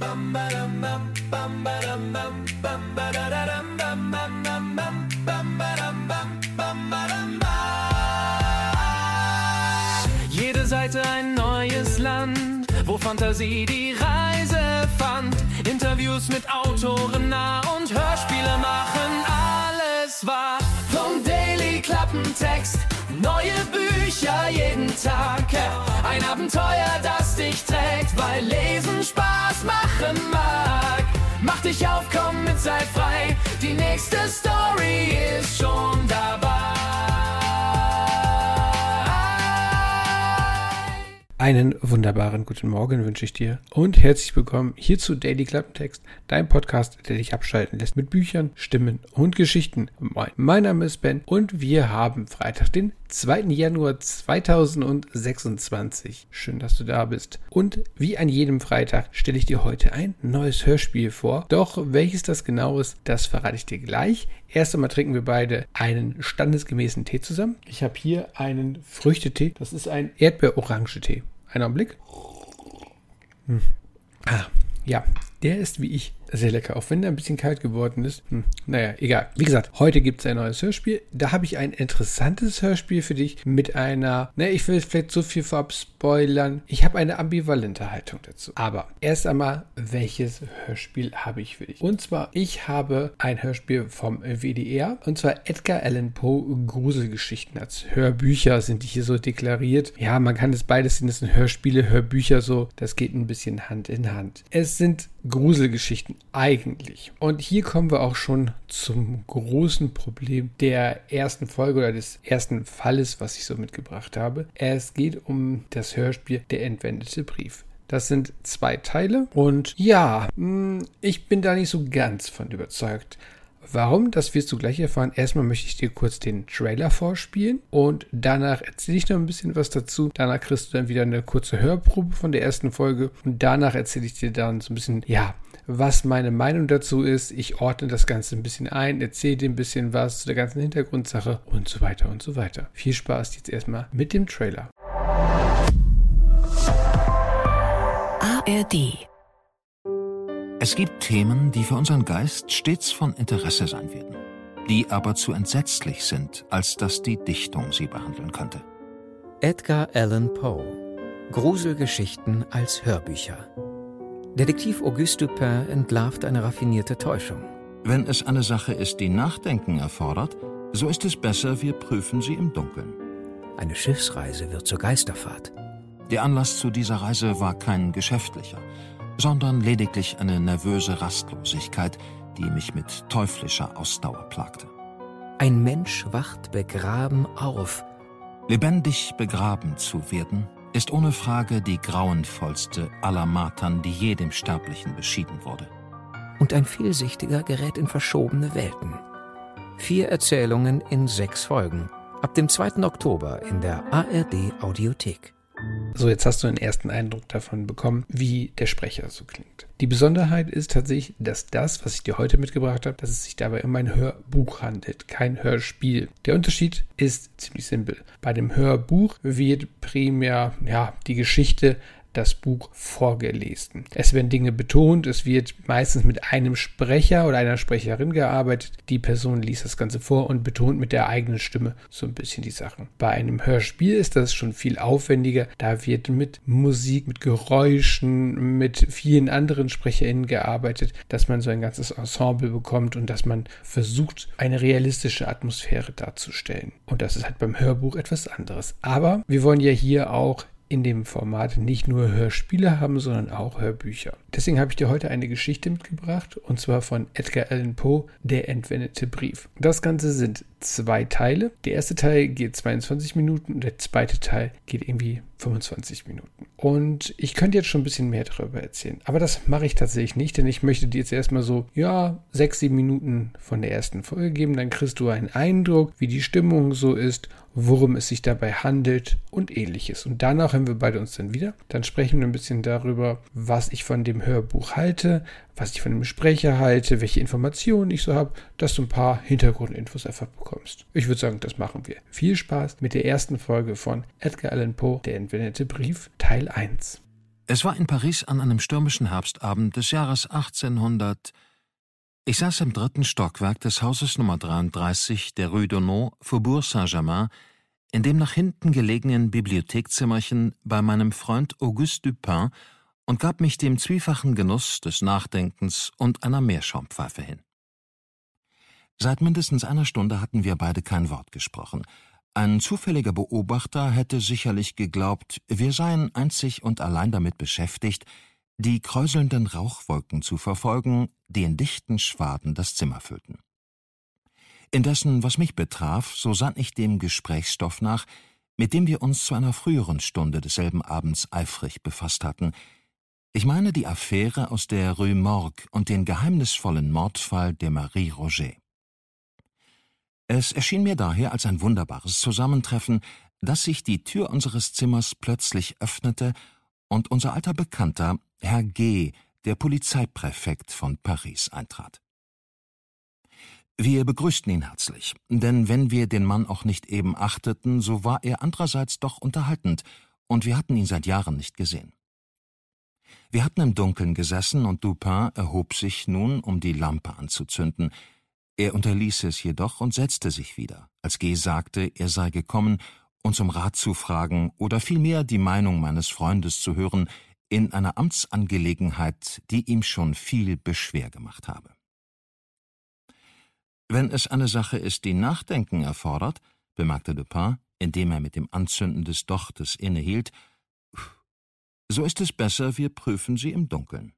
Jede Seite ein neues Land, wo Fantasie die Reise fand. Interviews mit Autoren nah und Hörspiele machen alles wahr. Vom Daily Klappentext, neue Bücher jeden Tag. Ein Abenteuer, das dich trägt, weil Lesen Spaß machen mag. Mach dich auf, komm mit, sei frei, die nächste Story ist schon dabei. Einen wunderbaren guten Morgen wünsche ich dir und herzlich willkommen hier zu Daily Klappentext, dein Podcast, der dich abschalten lässt mit Büchern, Stimmen und Geschichten. Mein Name ist Ben und wir haben Freitag, den 2. Januar 2026. Schön, dass du da bist. Und wie an jedem Freitag stelle ich dir heute ein neues Hörspiel vor. Doch welches das genau ist, das verrate ich dir gleich. Erst einmal trinken wir beide einen standesgemäßen Tee zusammen. Ich habe hier einen Früchtetee. Das ist ein Erdbeer-Orange-Tee. Einen Augenblick. Ja, der ist wie ich sehr lecker, auch wenn der ein bisschen kalt geworden ist. Naja, egal. Wie gesagt, heute gibt es ein neues Hörspiel. Da habe ich ein interessantes Hörspiel für dich mit einer, ich will vielleicht so viel vorab spoilern. Ich habe eine ambivalente Haltung dazu. Aber erst einmal, welches Hörspiel habe ich für dich? Und zwar, ich habe ein Hörspiel vom WDR, und zwar Edgar Allan Poe Gruselgeschichten. Als Hörbücher sind die hier so deklariert. Ja, man kann es beides sehen, das sind Hörspiele, Hörbücher so. Das geht ein bisschen Hand in Hand. Es sind Gruselgeschichten eigentlich. Und hier kommen wir auch schon zum großen Problem der ersten Folge oder des ersten Falles, was ich so mitgebracht habe. Es geht um das Hörspiel Der entwendete Brief. Das sind 2 Teile und ja, ich bin da nicht so ganz von überzeugt. Warum? Das wirst du gleich erfahren. Erstmal möchte ich dir kurz den Trailer vorspielen und danach erzähle ich noch ein bisschen was dazu. Danach kriegst du dann wieder eine kurze Hörprobe von der ersten Folge und danach erzähle ich dir dann so ein bisschen, was meine Meinung dazu ist. Ich ordne das Ganze ein bisschen ein, erzähle dir ein bisschen was zu der ganzen Hintergrundsache und so weiter und so weiter. Viel Spaß jetzt erstmal mit dem Trailer. ARD. Es gibt Themen, die für unseren Geist stets von Interesse sein werden, die aber zu entsetzlich sind, als dass die Dichtung sie behandeln könnte. Edgar Allan Poe. Gruselgeschichten als Hörbücher. Detektiv Auguste Dupin entlarvt eine raffinierte Täuschung. Wenn es eine Sache ist, die Nachdenken erfordert, so ist es besser, wir prüfen sie im Dunkeln. Eine Schiffsreise wird zur Geisterfahrt. Der Anlass zu dieser Reise war kein geschäftlicher, sondern lediglich eine nervöse Rastlosigkeit, die mich mit teuflischer Ausdauer plagte. Ein Mensch wacht begraben auf. Lebendig begraben zu werden, ist ohne Frage die grauenvollste aller Martern, die jedem Sterblichen beschieden wurde. Und ein Vielsichtiger gerät in verschobene Welten. 4 Erzählungen in 6 Folgen. Ab dem 2. Oktober in der ARD Audiothek. So, jetzt hast du einen ersten Eindruck davon bekommen, wie der Sprecher so klingt. Die Besonderheit ist tatsächlich, dass das, was ich dir heute mitgebracht habe, dass es sich dabei um ein Hörbuch handelt, kein Hörspiel. Der Unterschied ist ziemlich simpel. Bei dem Hörbuch wird primär die Geschichte, das Buch vorgelesen. Es werden Dinge betont, es wird meistens mit einem Sprecher oder einer Sprecherin gearbeitet. Die Person liest das Ganze vor und betont mit der eigenen Stimme so ein bisschen die Sachen. Bei einem Hörspiel ist das schon viel aufwendiger. Da wird mit Musik, mit Geräuschen, mit vielen anderen SprecherInnen gearbeitet, dass man so ein ganzes Ensemble bekommt und dass man versucht, eine realistische Atmosphäre darzustellen. Und das ist halt beim Hörbuch etwas anderes. Aber wir wollen ja hier auch in dem Format nicht nur Hörspiele haben, sondern auch Hörbücher. Deswegen habe ich dir heute eine Geschichte mitgebracht, und zwar von Edgar Allan Poe, Der entwendete Brief. Das Ganze sind 2 Teile. Der erste Teil geht 22 Minuten und der zweite Teil geht irgendwie 25 Minuten. Und ich könnte jetzt schon ein bisschen mehr darüber erzählen, aber das mache ich tatsächlich nicht, denn ich möchte dir jetzt erstmal so, 6-7 Minuten von der ersten Folge geben, dann kriegst du einen Eindruck, wie die Stimmung so ist, worum es sich dabei handelt und ähnliches. Und danach hören wir beide uns dann wieder. Dann sprechen wir ein bisschen darüber, was ich von dem Hörbuch halte, was ich von dem Sprecher halte, welche Informationen ich so habe, dass du ein paar Hintergrundinfos einfach bekommst. Ich würde sagen, das machen wir. Viel Spaß mit der ersten Folge von Edgar Allan Poe, Der entwendete Brief, Teil 1. Es war in Paris an einem stürmischen Herbstabend des Jahres 1800. Ich saß im 3. Stockwerk des Hauses Nummer 33 der Rue d'Auneau, Faubourg Saint-Germain, in dem nach hinten gelegenen Bibliothekzimmerchen bei meinem Freund Auguste Dupin und gab mich dem zwiefachen Genuss des Nachdenkens und einer Meerschaumpfeife hin. Seit mindestens einer Stunde hatten wir beide kein Wort gesprochen. Ein zufälliger Beobachter hätte sicherlich geglaubt, wir seien einzig und allein damit beschäftigt, die kräuselnden Rauchwolken zu verfolgen, die in dichten Schwaden das Zimmer füllten. Indessen, was mich betraf, so sann ich dem Gesprächsstoff nach, mit dem wir uns zu einer früheren Stunde desselben Abends eifrig befasst hatten. Ich meine die Affäre aus der Rue Morgue und den geheimnisvollen Mordfall der Marie Roget. Es erschien mir daher als ein wunderbares Zusammentreffen, dass sich die Tür unseres Zimmers plötzlich öffnete und unser alter Bekannter, Herr G., der Polizeipräfekt von Paris, eintrat. Wir begrüßten ihn herzlich, denn wenn wir den Mann auch nicht eben achteten, so war er andererseits doch unterhaltend, und wir hatten ihn seit Jahren nicht gesehen. Wir hatten im Dunkeln gesessen, und Dupin erhob sich nun, um die Lampe anzuzünden. Er unterließ es jedoch und setzte sich wieder, als G. sagte, er sei gekommen, uns um Rat zu fragen oder vielmehr die Meinung meines Freundes zu hören in einer Amtsangelegenheit, die ihm schon viel Beschwer gemacht habe. »Wenn es eine Sache ist, die Nachdenken erfordert«, bemerkte Dupin, indem er mit dem Anzünden des Dochtes innehielt, »so ist es besser, wir prüfen sie im Dunkeln.«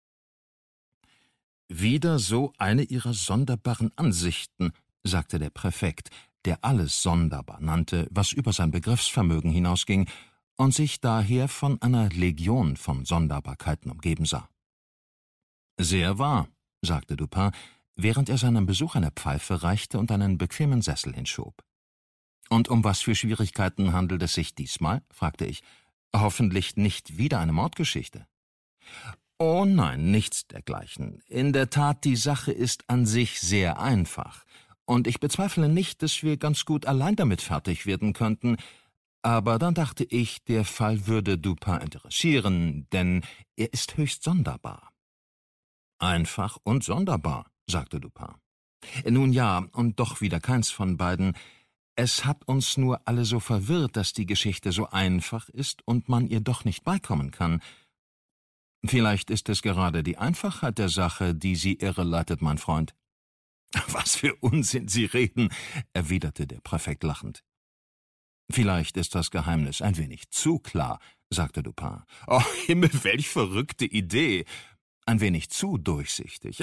»Wieder so eine Ihrer sonderbaren Ansichten«, sagte der Präfekt, der alles sonderbar nannte, was über sein Begriffsvermögen hinausging und sich daher von einer Legion von Sonderbarkeiten umgeben sah. »Sehr wahr«, sagte Dupin, während er seinem Besuch eine Pfeife reichte und einen bequemen Sessel hinschob. »Und um was für Schwierigkeiten handelt es sich diesmal?« fragte ich. »Hoffentlich nicht wieder eine Mordgeschichte?« »Oh nein, nichts dergleichen. In der Tat, die Sache ist an sich sehr einfach, und ich bezweifle nicht, dass wir ganz gut allein damit fertig werden könnten, aber dann dachte ich, der Fall würde Dupin interessieren, denn er ist höchst sonderbar.« »Einfach und sonderbar«, sagte Dupin. »Nun ja, und doch wieder keins von beiden. Es hat uns nur alle so verwirrt, dass die Geschichte so einfach ist und man ihr doch nicht beikommen kann. Vielleicht ist es gerade die Einfachheit der Sache, die Sie irreleitet, mein Freund.« »Was für Unsinn Sie reden«, erwiderte der Präfekt lachend. »Vielleicht ist das Geheimnis ein wenig zu klar«, sagte Dupin. »Oh Himmel, welch verrückte Idee! Ein wenig zu durchsichtig.«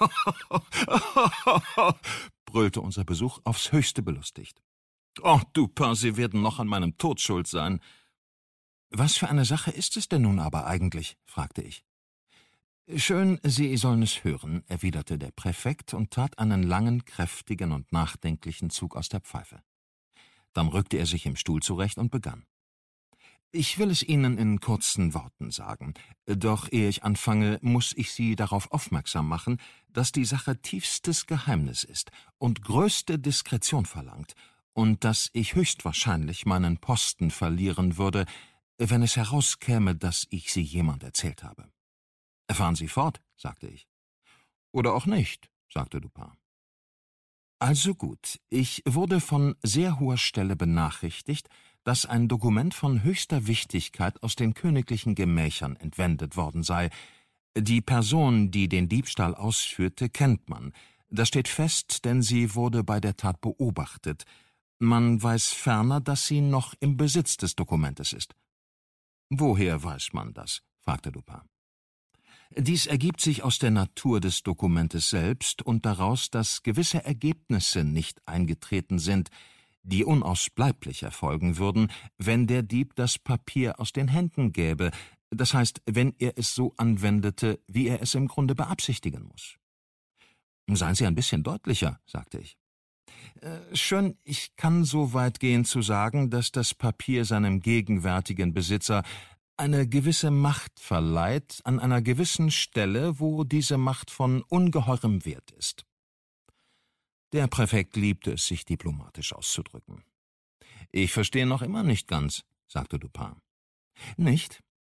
brüllte unser Besuch aufs Höchste belustigt. »Oh, Dupin, Sie werden noch an meinem Tod schuld sein.« »Was für eine Sache ist es denn nun aber eigentlich?« fragte ich. »Schön, Sie sollen es hören«, erwiderte der Präfekt und tat einen langen, kräftigen und nachdenklichen Zug aus der Pfeife. Dann rückte er sich im Stuhl zurecht und begann. »Ich will es Ihnen in kurzen Worten sagen, doch ehe ich anfange, muss ich Sie darauf aufmerksam machen, dass die Sache tiefstes Geheimnis ist und größte Diskretion verlangt, und dass ich höchstwahrscheinlich meinen Posten verlieren würde, wenn es herauskäme, dass ich sie jemand erzählt habe.« »Fahren Sie fort«, sagte ich. »Oder auch nicht«, sagte Dupin. »Also gut, ich wurde von sehr hoher Stelle benachrichtigt, dass ein Dokument von höchster Wichtigkeit aus den königlichen Gemächern entwendet worden sei. Die Person, die den Diebstahl ausführte, kennt man. Das steht fest, denn sie wurde bei der Tat beobachtet. Man weiß ferner, dass sie noch im Besitz des Dokumentes ist.« »Woher weiß man das?« fragte Dupin. »Dies ergibt sich aus der Natur des Dokumentes selbst und daraus, dass gewisse Ergebnisse nicht eingetreten sind, die unausbleiblich erfolgen würden, wenn der Dieb das Papier aus den Händen gäbe, das heißt, wenn er es so anwendete, wie er es im Grunde beabsichtigen muss.« »Seien Sie ein bisschen deutlicher«, sagte ich. »Schön, ich kann so weit gehen zu sagen, dass das Papier seinem gegenwärtigen Besitzer eine gewisse Macht verleiht an einer gewissen Stelle, wo diese Macht von ungeheurem Wert ist.« Der Präfekt liebte es, sich diplomatisch auszudrücken. »Ich verstehe noch immer nicht ganz«, sagte Dupin. »Nicht?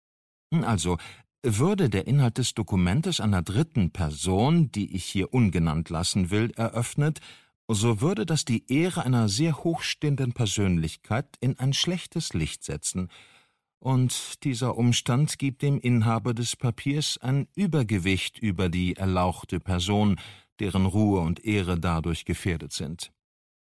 Also, würde der Inhalt des Dokumentes einer dritten Person, die ich hier ungenannt lassen will, eröffnet, so würde das die Ehre einer sehr hochstehenden Persönlichkeit in ein schlechtes Licht setzen. Und dieser Umstand gibt dem Inhaber des Papiers ein Übergewicht über die erlauchte Person, deren Ruhe und Ehre dadurch gefährdet sind.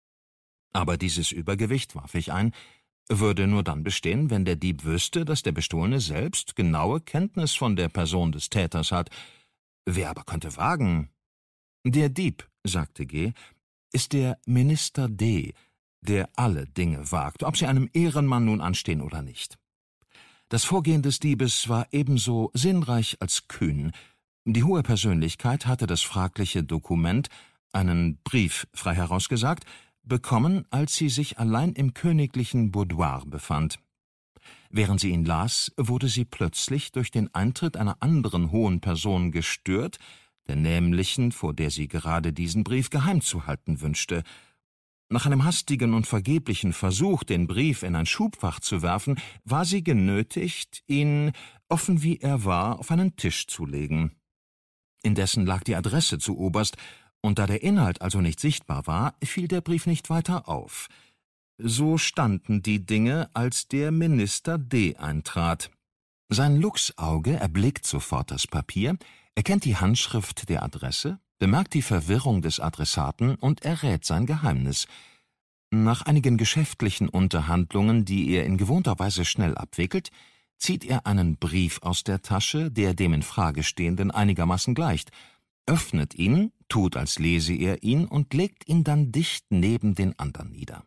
Aber dieses Übergewicht, warf ich ein, würde nur dann bestehen, wenn der Dieb wüsste, dass der Bestohlene selbst genaue Kenntnis von der Person des Täters hat. Wer aber könnte wagen? Der Dieb, sagte G., ist der Minister D., der alle Dinge wagt, ob sie einem Ehrenmann nun anstehen oder nicht. Das Vorgehen des Diebes war ebenso sinnreich als kühn. Die hohe Persönlichkeit hatte das fragliche Dokument, einen Brief frei herausgesagt, bekommen, als sie sich allein im königlichen Boudoir befand. Während sie ihn las, wurde sie plötzlich durch den Eintritt einer anderen hohen Person gestört, der nämlichen, vor der sie gerade diesen Brief geheim zu halten wünschte. Nach einem hastigen und vergeblichen Versuch, den Brief in ein Schubfach zu werfen, war sie genötigt, ihn, offen wie er war, auf einen Tisch zu legen. Indessen lag die Adresse zu oberst, und da der Inhalt also nicht sichtbar war, fiel der Brief nicht weiter auf. So standen die Dinge, als der Minister D. eintrat. Sein Luchsauge erblickt sofort das Papier, erkennt die Handschrift der Adresse, bemerkt die Verwirrung des Adressaten und errät sein Geheimnis. Nach einigen geschäftlichen Unterhandlungen, die er in gewohnter Weise schnell abwickelt, zieht er einen Brief aus der Tasche, der dem in Frage stehenden einigermaßen gleicht, öffnet ihn, tut, als lese er ihn und legt ihn dann dicht neben den anderen nieder.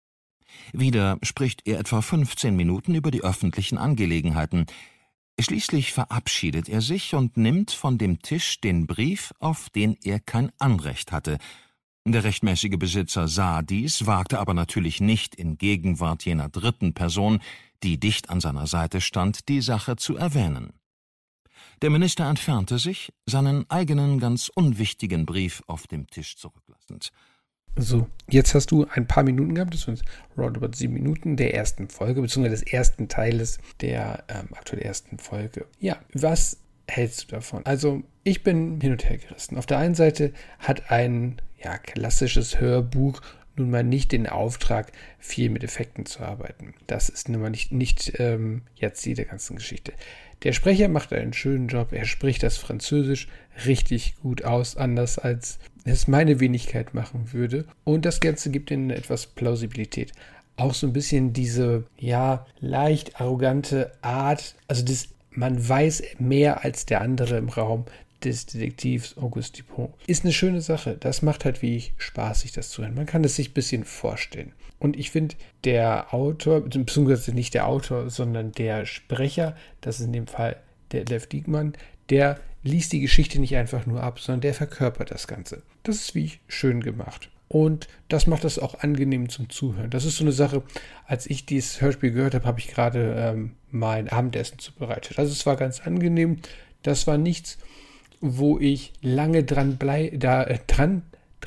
Wieder spricht er etwa 15 Minuten über die öffentlichen Angelegenheiten. Schließlich verabschiedet er sich und nimmt von dem Tisch den Brief, auf den er kein Anrecht hatte. Der rechtmäßige Besitzer sah dies, wagte aber natürlich nicht in Gegenwart jener dritten Person, die dicht an seiner Seite stand, die Sache zu erwähnen. Der Minister entfernte sich, seinen eigenen, ganz unwichtigen Brief auf dem Tisch zurücklassend. So, jetzt hast du ein paar Minuten gehabt, das sind roundabout 7 Minuten der ersten Folge, beziehungsweise des ersten Teiles der aktuell ersten Folge. Ja, was hältst du davon? Also, ich bin hin und her gerissen. Auf der einen Seite hat ein klassisches Hörbuch nun mal nicht den Auftrag, viel mit Effekten zu arbeiten. Das ist nun mal nicht jetzt Ziel der ganzen Geschichte. Der Sprecher macht einen schönen Job, er spricht das Französisch richtig gut aus, anders als es meine Wenigkeit machen würde. Und das Ganze gibt ihnen etwas Plausibilität. Auch so ein bisschen diese, leicht arrogante Art, also man weiß mehr als der andere im Raum des Detektivs Auguste Dupin. Ist eine schöne Sache. Das macht halt wie Spaß, sich das zu hören. Man kann es sich ein bisschen vorstellen. Und ich finde, der Autor, beziehungsweise nicht der Autor, sondern der Sprecher, das ist in dem Fall der Detlef Diekmann, der liest die Geschichte nicht einfach nur ab, sondern der verkörpert das Ganze. Das ist wie schön gemacht. Und das macht das auch angenehm zum Zuhören. Das ist so eine Sache, als ich dieses Hörspiel gehört habe, habe ich gerade mein Abendessen zubereitet. Also es war ganz angenehm. Das war nichts, wo ich lange dranbleiben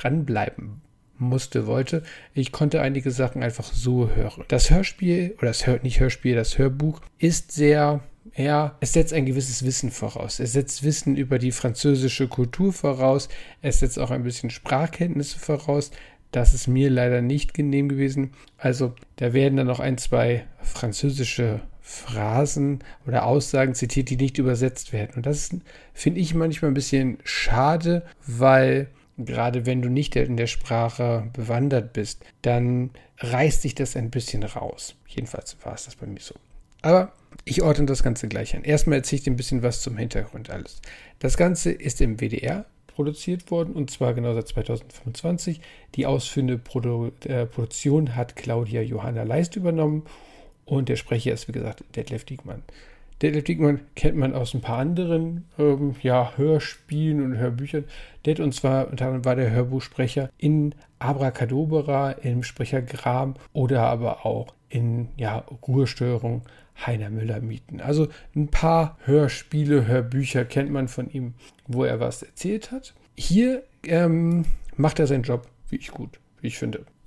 wollte. Ich konnte einige Sachen einfach so hören. Das Hörspiel, oder das Hörbuch ist sehr, es setzt ein gewisses Wissen voraus. Es setzt Wissen über die französische Kultur voraus. Es setzt auch ein bisschen Sprachkenntnisse voraus. Das ist mir leider nicht genehm gewesen. Also da werden dann noch 1, 2 französische Phrasen oder Aussagen zitiert, die nicht übersetzt werden. Und das finde ich manchmal ein bisschen schade, weil gerade wenn du nicht in der Sprache bewandert bist, dann reißt sich das ein bisschen raus. Jedenfalls war es das bei mir so. Aber ich ordne das Ganze gleich an. Erstmal erzähle ich dir ein bisschen was zum Hintergrund alles. Das Ganze ist im WDR produziert worden, und zwar genau seit 2025. Die ausführende Produktion hat Claudia Johanna Leist übernommen und der Sprecher ist, wie gesagt, Detlef Diekmann. Detlef Diekmann kennt man aus ein paar anderen Hörspielen und Hörbüchern. Unter anderem war der Hörbuchsprecher in Abracadabra, im Sprecher Gram oder aber auch in Ruhestörung Heiner Müller-Mieten. Also ein paar Hörspiele, Hörbücher kennt man von ihm, wo er was erzählt hat. Hier macht er seinen Job wie ich finde.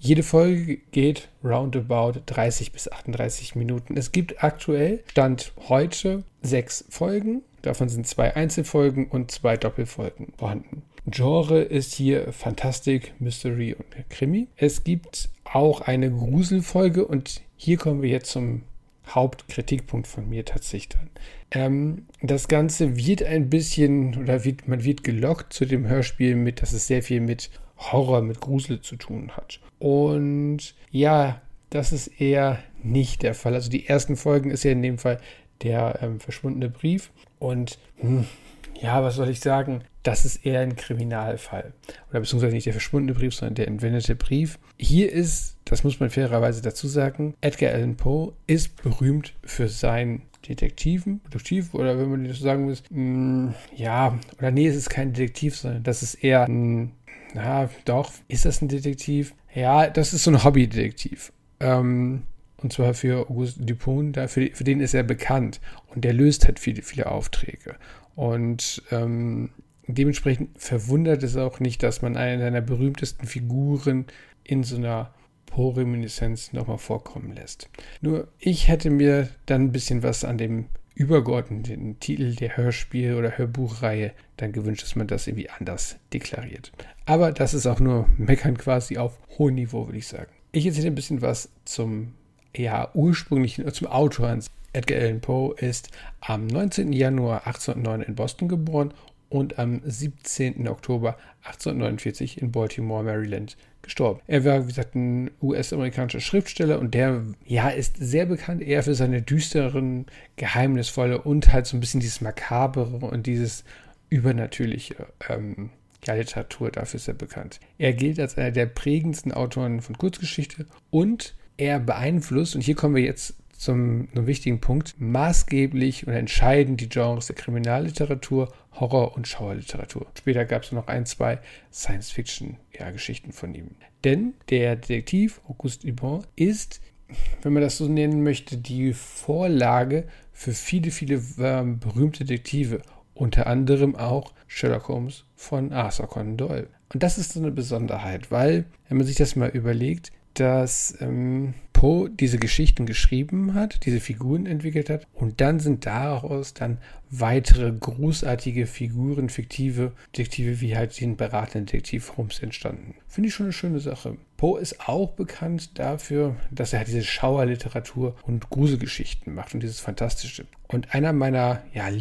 Jede Folge geht roundabout 30 bis 38 Minuten. Es gibt aktuell, Stand heute, 6 Folgen. Davon sind 2 Einzelfolgen und 2 Doppelfolgen vorhanden. Genre ist hier Fantastik, Mystery und Krimi. Es gibt auch eine Gruselfolge und hier kommen wir jetzt zum Hauptkritikpunkt von mir tatsächlich dann. Das Ganze wird ein bisschen, oder man wird gelockt zu dem Hörspiel mit, dass es sehr viel mit Horror, mit Grusel zu tun hat. Und ja, das ist eher nicht der Fall. Also die ersten Folgen ist ja in dem Fall der verschwundene Brief. Und ja, was soll ich sagen? Das ist eher ein Kriminalfall. Oder beziehungsweise nicht der verschwundene Brief, sondern der entwendete Brief. Hier ist, das muss man fairerweise dazu sagen, Edgar Allan Poe ist berühmt für sein Detektiv, oder wenn man das so sagen muss, es ist kein Detektiv, sondern das ist eher ist das ein Detektiv? Ja, das ist so ein Hobbydetektiv. Und zwar für Auguste Dupin, für den ist er bekannt und der löst halt viele, viele Aufträge. Und dementsprechend verwundert es auch nicht, dass man eine seiner berühmtesten Figuren in so einer Poe-Reminiszenz nochmal vorkommen lässt. Nur ich hätte mir dann ein bisschen was an dem übergeordneten Titel der Hörspiel- oder Hörbuchreihe dann gewünscht, dass man das irgendwie anders deklariert. Aber das ist auch nur Meckern quasi auf hohem Niveau, würde ich sagen. Ich erzähle ein bisschen was zum zum Autor. Edgar Allan Poe ist am 19. Januar 1809 in Boston geboren und am 17. Oktober 1849 in Baltimore, Maryland, gestorben. Er war, wie gesagt, ein US-amerikanischer Schriftsteller und der ist sehr bekannt eher für seine düsteren, geheimnisvolle und halt so ein bisschen dieses Makabere und dieses Übernatürliche Literatur, dafür ist er bekannt. Er gilt als einer der prägendsten Autoren von Kurzgeschichte und er beeinflusst, und hier kommen wir jetzt zum wichtigen Punkt, maßgeblich und entscheidend die Genres der Kriminalliteratur, Horror- und Schauerliteratur. Später gab es noch 2 Science-Fiction-Geschichten von ihm. Denn der Detektiv Auguste Dupin ist, wenn man das so nennen möchte, die Vorlage für viele, viele berühmte Detektive. Unter anderem auch Sherlock Holmes von Arthur Conan Doyle. Und das ist so eine Besonderheit, weil, wenn man sich das mal überlegt, dass Poe diese Geschichten geschrieben hat, diese Figuren entwickelt hat und dann sind daraus dann weitere großartige Figuren, fiktive Detektive wie halt den beratenden Detektiv Holmes entstanden. Finde ich schon eine schöne Sache. Poe ist auch bekannt dafür, dass er halt diese Schauerliteratur und Gruselgeschichten macht und dieses Fantastische. Und einer meiner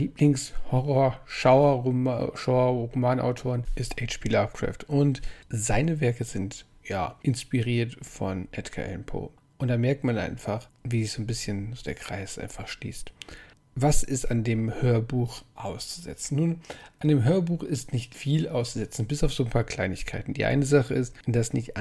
Lieblings-Horror-Schauer-Romanautoren ist H.P. Lovecraft und seine Werke sind inspiriert von Edgar Allan Poe. Und da merkt man einfach, wie sich so ein bisschen der Kreis einfach schließt. Was ist an dem Hörbuch auszusetzen? Nun, an dem Hörbuch ist nicht viel auszusetzen, bis auf so ein paar Kleinigkeiten. Die eine Sache ist, dass nicht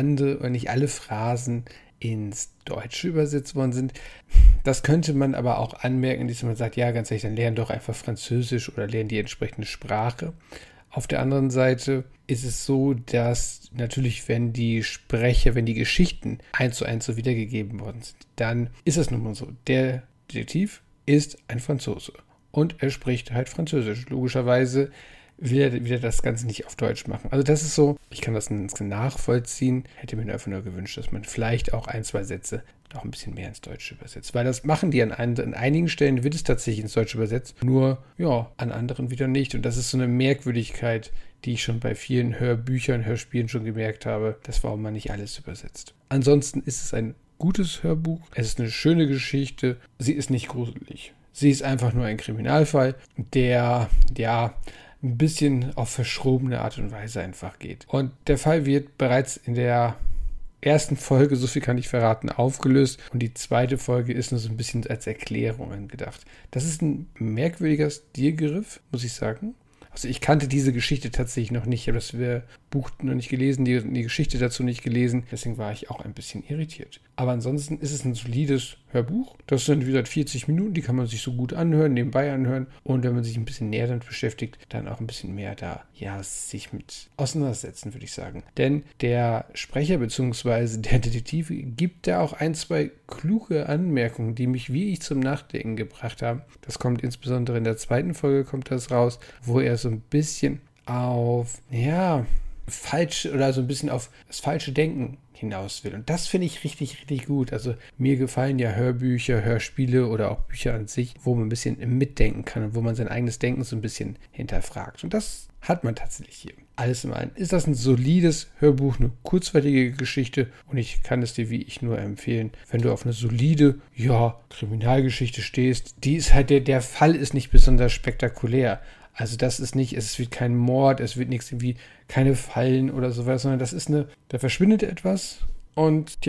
alle Phrasen ins Deutsche übersetzt worden sind. Das könnte man aber auch anmerken, indem man sagt, ja, ganz ehrlich, dann lernen doch einfach Französisch oder lernen die entsprechende Sprache. Auf der anderen Seite ist es so, dass natürlich, wenn die Geschichten 1:1 so wiedergegeben worden sind, dann ist es nun mal so. Der Detektiv ist ein Franzose und er spricht halt Französisch. Logischerweise will er das Ganze nicht auf Deutsch machen. Also das ist so, ich kann das nachvollziehen, hätte mir einfach nur gewünscht, dass man vielleicht auch 1-2 Sätze noch ein bisschen mehr ins Deutsche übersetzt. Weil das machen die an einigen Stellen, wird es tatsächlich ins Deutsche übersetzt, nur an anderen wieder nicht. Und das ist so eine Merkwürdigkeit, die ich schon bei vielen Hörbüchern, Hörspielen schon gemerkt habe, dass warum man nicht alles übersetzt. Ansonsten ist es ein gutes Hörbuch, es ist eine schöne Geschichte, sie ist nicht gruselig. Sie ist einfach nur ein Kriminalfall, der, ein bisschen auf verschrobene Art und Weise einfach geht. Und der Fall wird bereits in der ersten Folge, so viel kann ich verraten, aufgelöst und die zweite Folge ist nur so ein bisschen als Erklärung angedacht. Das ist ein merkwürdiger Stilgriff, muss ich sagen. Also ich kannte diese Geschichte tatsächlich noch nicht. Ich habe das Buch noch nicht gelesen, die Geschichte dazu nicht gelesen. Deswegen war ich auch ein bisschen irritiert. Aber ansonsten ist es ein solides Hörbuch. Das sind, wie gesagt, 40 Minuten. Die kann man sich so gut anhören, nebenbei anhören. Und wenn man sich ein bisschen näher damit beschäftigt, dann auch ein bisschen mehr sich mit auseinandersetzen, würde ich sagen. Denn der Sprecher bzw. der Detektiv gibt da auch 1-2 kluge Anmerkungen, die mich wirklich zum Nachdenken gebracht haben. Das kommt insbesondere in der zweiten Folge kommt das raus, wo er so ein bisschen auf, falsch oder so ein bisschen auf das falsche Denken hinaus will. Und das finde ich richtig, richtig gut. Also mir gefallen ja Hörbücher, Hörspiele oder auch Bücher an sich, wo man ein bisschen mitdenken kann und wo man sein eigenes Denken so ein bisschen hinterfragt. Und das hat man tatsächlich hier. Alles in allem ist das ein solides Hörbuch, eine kurzweilige Geschichte und ich kann es dir wie ich nur empfehlen, wenn du auf eine solide, Kriminalgeschichte stehst. Die ist halt, der Fall ist nicht besonders spektakulär. Also das ist nicht, es wird kein Mord, es wird nichts irgendwie, keine Fallen oder sowas, sondern das ist da verschwindet etwas und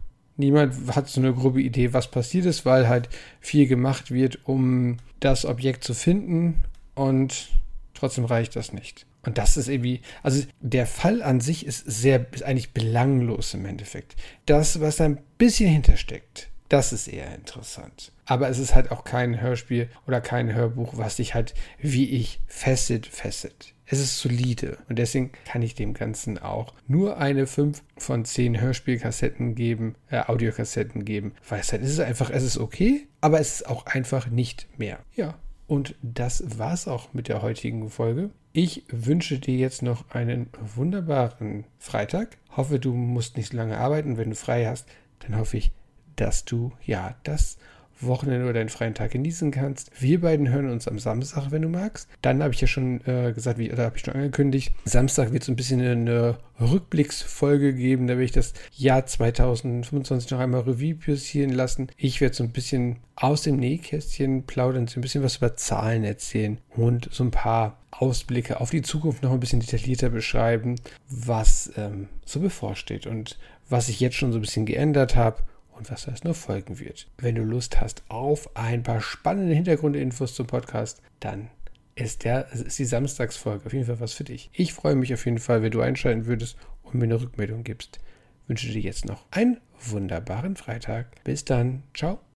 niemand hat so eine grobe Idee, was passiert ist, weil halt viel gemacht wird, um das Objekt zu finden und trotzdem reicht das nicht. Und das ist irgendwie, also der Fall an sich ist eigentlich belanglos im Endeffekt. Das, was da ein bisschen hintersteckt, das ist eher interessant. Aber es ist halt auch kein Hörspiel oder kein Hörbuch, was dich halt wie ich fesselt. Es ist solide und deswegen kann ich dem Ganzen auch nur eine 5 von 10 Hörspielkassetten geben, Audiokassetten geben, weil es ist okay, aber es ist auch einfach nicht mehr. Ja, und das war's auch mit der heutigen Folge. Ich wünsche dir jetzt noch einen wunderbaren Freitag. Hoffe, du musst nicht so lange arbeiten. Wenn du frei hast, dann hoffe ich, dass du das Wochenende oder deinen freien Tag genießen kannst. Wir beiden hören uns am Samstag, wenn du magst. Dann habe ich ja schon habe ich schon angekündigt, Samstag wird es ein bisschen eine Rückblicksfolge geben. Da werde ich das Jahr 2025 noch einmal Revue passieren lassen. Ich werde so ein bisschen aus dem Nähkästchen plaudern, so ein bisschen was über Zahlen erzählen und so ein paar Ausblicke auf die Zukunft noch ein bisschen detaillierter beschreiben, was so bevorsteht und was ich jetzt schon so ein bisschen geändert habe und was das noch folgen wird. Wenn du Lust hast auf ein paar spannende Hintergrundinfos zum Podcast, dann ist die Samstagsfolge auf jeden Fall was für dich. Ich freue mich auf jeden Fall, wenn du einschalten würdest und mir eine Rückmeldung gibst. Ich wünsche dir jetzt noch einen wunderbaren Freitag. Bis dann. Ciao.